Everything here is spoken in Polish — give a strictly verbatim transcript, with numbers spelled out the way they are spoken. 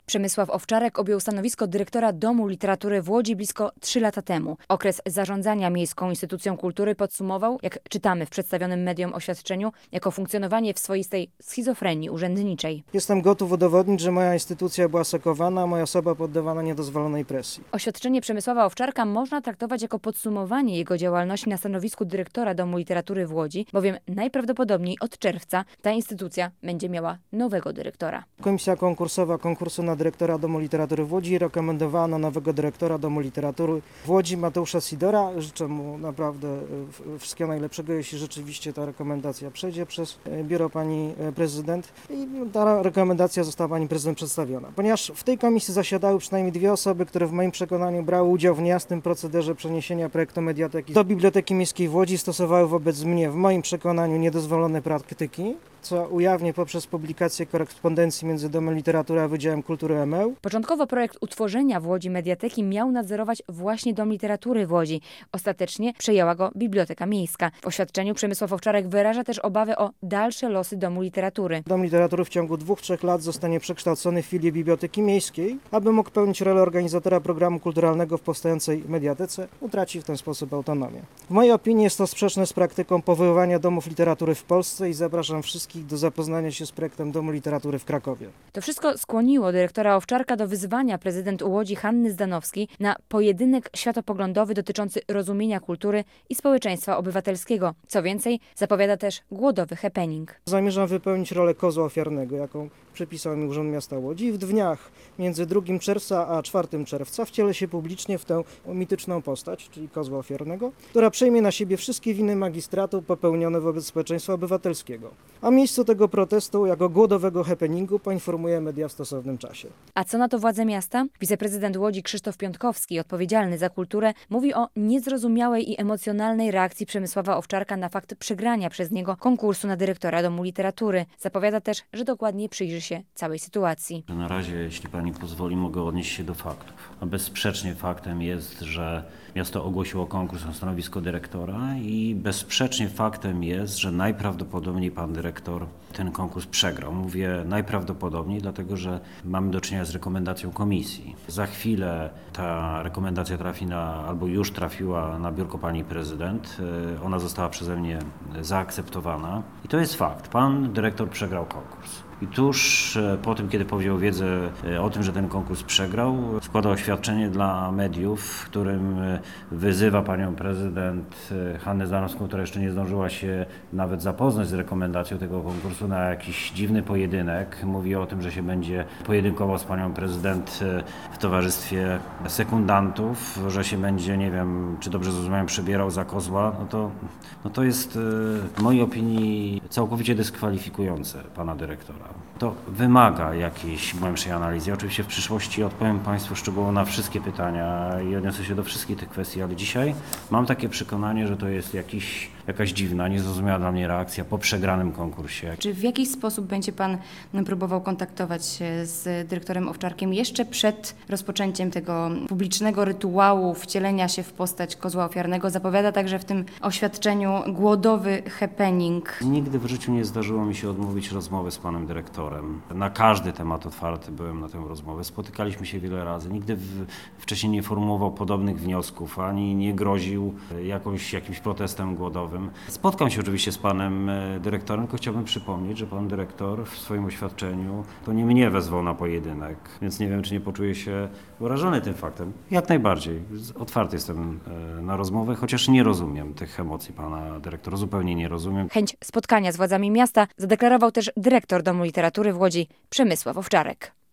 Przemysław Owczarek objął stanowisko dyrektora Domu Literatury w Łodzi blisko trzy lata temu. Okres zarządzania miejską instytucją kultury podsumował, jak czytamy w przedstawionym mediom oświadczeniu, jako funkcjonowanie w swoistej schizofrenii urzędniczej. Jestem gotów udowodnić, że moja instytucja była sekowana, a moja osoba poddawana niedozwolonej presji. Oświadczenie Przemysława Owczarka można traktować jako podsumowanie jego działalności na stanowisku dyrektora Domu Literatury w Łodzi, bowiem najprawdopodobniej od czerwca ta instytucja będzie miała nowego dyrektora. Komisja konkursowa konkursu na dyrektora Domu Literatury w Łodzi rekomendowano nowego dyrektora Domu Literatury w Łodzi, Mateusza Sidora. Życzę mu naprawdę wszystkiego najlepszego, jeśli rzeczywiście ta rekomendacja przejdzie przez biuro pani prezydent i ta rekomendacja została pani prezydent przedstawiona. Ponieważ w tej komisji zasiadały przynajmniej dwie osoby, które w moim przekonaniu brały udział w niejasnym procederze przeniesienia projektu Mediateki do Biblioteki Miejskiej w Łodzi, stosowały wobec mnie w moim przekonaniu niedozwolone praktyki, co ujawnię poprzez publikację korespondencji między Domem Literatury a Wydziałem Kultury M E U. Początkowo projekt utworzenia w Łodzi Mediateki miał nadzorować właśnie Dom Literatury w Łodzi. Ostatecznie przejęła go Biblioteka Miejska. W oświadczeniu Przemysław Owczarek wyraża też obawy o dalsze losy Domu Literatury. Dom Literatury w ciągu dwóch, trzech lat zostanie przekształcony w filię Biblioteki Miejskiej, aby mógł pełnić rolę organizatora programu kulturalnego w powstającej mediatece, utraci w ten sposób autonomię. W mojej opinii jest to sprzeczne z praktyką powoływania domów literatury w Polsce i zapraszam wszystkich do zapoznania się z projektem Domu Literatury w Krakowie. To wszystko skłoniło dyrektora Owczarka do wyzwania prezydent Łodzi Hanny Zdanowskiej na pojedynek światopoglądowy dotyczący rozumienia kultury i społeczeństwa obywatelskiego. Co więcej, zapowiada też głodowy happening. Zamierzam wypełnić rolę kozła ofiarnego, jaką przypisał mi Urząd Miasta Łodzi i w dniach między drugim czerwca a czwartym czerwca wcielę się publicznie w tę mityczną postać, czyli kozła ofiarnego, która przejmie na siebie wszystkie winy magistratu popełnione wobec społeczeństwa obywatelskiego. A miejscu tego protestu, jako głodowego happeningu, poinformuję media w stosownym czasie. A co na to władze miasta? Wiceprezydent Łodzi Krzysztof Piątkowski, odpowiedzialny za kulturę, mówi o niezrozumiałej i emocjonalnej reakcji Przemysława Owczarka na fakt przegrania przez niego konkursu na dyrektora Domu Literatury. Zapowiada też, że dokładnie przyjrzy się całej sytuacji. Na razie, jeśli pani pozwoli, mogę odnieść się do faktów. A bezsprzecznie faktem jest, że miasto ogłosiło konkurs na stanowisko dyrektora i bezsprzecznie faktem jest, że najprawdopodobniej pan dyrektor ten konkurs przegrał. Mówię najprawdopodobniej, dlatego że mamy do czynienia z rekomendacją komisji. Za chwilę ta rekomendacja trafi na, albo już trafiła na biurko pani prezydent. Ona została przeze mnie zaakceptowana i to jest fakt. Pan dyrektor przegrał konkurs. I tuż po tym, kiedy powziął wiedzę o tym, że ten konkurs przegrał, składa oświadczenie dla mediów, w którym wyzywa panią prezydent Hannę Zdanowską, która jeszcze nie zdążyła się nawet zapoznać z rekomendacją tego konkursu, na jakiś dziwny pojedynek. Mówi o tym, że się będzie pojedynkował z panią prezydent w towarzystwie sekundantów, że się będzie, nie wiem, czy dobrze zrozumiałem, przebierał za kozła. No to, no to jest w mojej opinii całkowicie dyskwalifikujące pana dyrektora. To wymaga jakiejś głębszej analizy. Oczywiście w przyszłości odpowiem państwu szczegółowo na wszystkie pytania i odniosę się do wszystkich tych kwestii, ale dzisiaj mam takie przekonanie, że to jest jakiś, jakaś dziwna, niezrozumiała dla mnie reakcja po przegranym konkursie. Czy w jakiś sposób będzie pan próbował kontaktować się z dyrektorem Owczarkiem jeszcze przed rozpoczęciem tego publicznego rytuału wcielenia się w postać kozła ofiarnego? Zapowiada także w tym oświadczeniu głodowy happening. Nigdy w życiu nie zdarzyło mi się odmówić rozmowy z panem dyrektorem. Na każdy temat otwarty byłem na tę rozmowę. Spotykaliśmy się wiele razy. Nigdy w, wcześniej nie formułował podobnych wniosków, ani nie groził jakąś, jakimś protestem głodowym. Spotkam się oczywiście z panem dyrektorem, tylko chciałbym przypomnieć, że pan dyrektor w swoim oświadczeniu to nie mnie wezwał na pojedynek, więc nie wiem, czy nie poczuję się urażony tym faktem. Jak najbardziej. Otwarty jestem na rozmowę, chociaż nie rozumiem tych emocji pana dyrektora. Zupełnie nie rozumiem. Chęć spotkania z władzami miasta zadeklarował też dyrektor Domu Literatury w Łodzi Przemysław Owczarek.